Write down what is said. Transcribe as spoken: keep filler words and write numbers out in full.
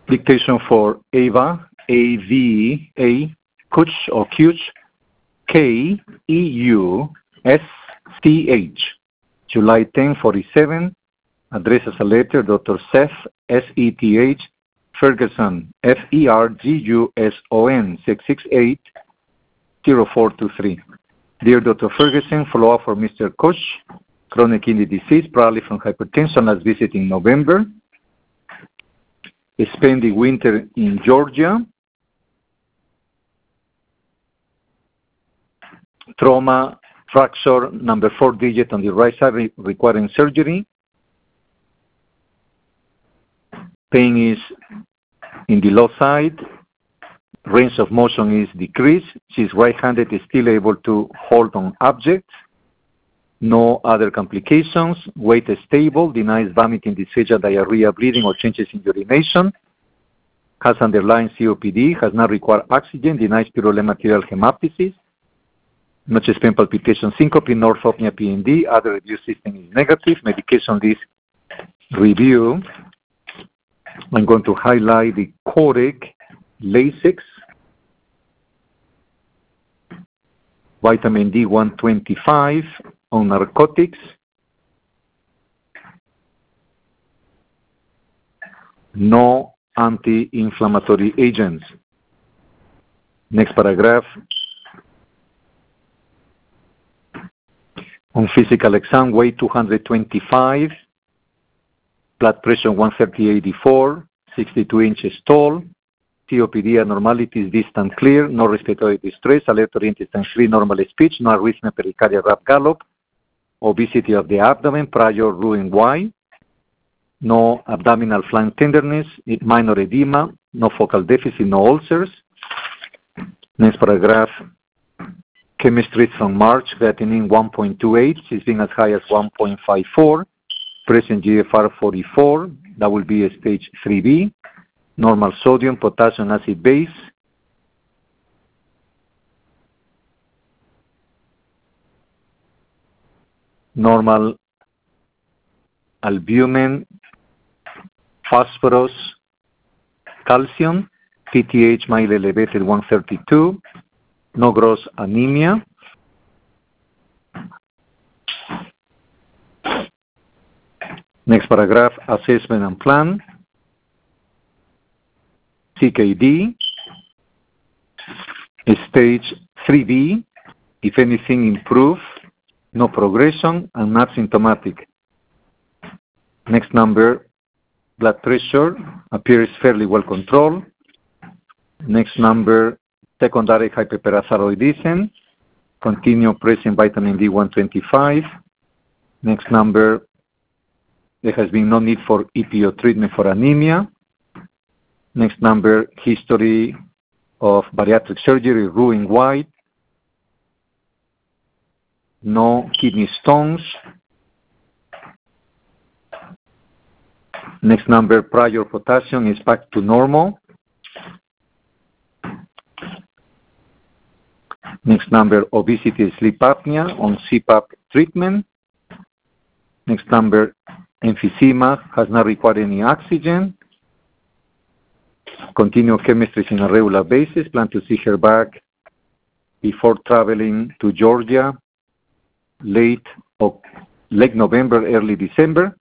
Dictation for Ava, A V A, Kuch or Kuch, K E U S C H, July tenth, forty-seven, address as a letter, Doctor Seth, S E T H, Ferguson, F E R G U S O N, six six eight, zero four two three. Dear Doctor Ferguson, follow-up for Mister Kuch, chronic kidney disease, probably from hypertension, last visit in November. Spent the winter in Georgia. Trauma, fracture, number four digit on the right side re requiring surgery. Pain is in the low side. Range of motion is decreased. She's right-handed, is still able to hold on objects. No other complications. Weight is stable. Denies vomiting, dysphagia, diarrhea, bleeding, or changes in urination. Has underlying C O P D. Has not required oxygen. Denies purulent material hemoptysis. No chest pain, palpitation, syncope, orthopnea, P N D. Other review system is negative. Medication list review. I'm going to highlight the Coreg, Lasix, vitamin D one twenty-five on narcotics, no anti-inflammatory agents. Next paragraph. On physical exam, weight two hundred twenty-five, blood pressure one thirty eighty-four, sixty-two inches tall, C O P D abnormalities distant clear, no respiratory distress, alert-oriented and free, normal speech, no arrhythmia, pericardial rap gallop, obesity of the abdomen, prior Roux-en-Y, no abdominal flank tenderness, minor edema, no focal deficit, no ulcers. Next paragraph. Chemistry from March, creatinine one point two eight, she's been as high as one point five four, present G F R forty-four, that will be a stage three B. Normal sodium, potassium, acid base. Normal albumin, phosphorus, calcium, P T H mild elevated one thirty-two, no gross anemia. Next paragraph, assessment and plan. C K D, stage three B, if anything improved, no progression, and not symptomatic. Next number, blood pressure appears fairly well controlled. Next number, secondary hyperparathyroidism, continue pressing vitamin D one twenty-five. Next number, there has been no need for E P O treatment for anemia. Next number, history of bariatric surgery, Roux-en-Y, no kidney stones. Next number, prior potassium is back to normal. Next number, obesity, sleep apnea on C PAP treatment. Next number, emphysema, has not required any oxygen. Continue chemistry on a regular basis. Plan to see her back before traveling to Georgia, late, late November, early December.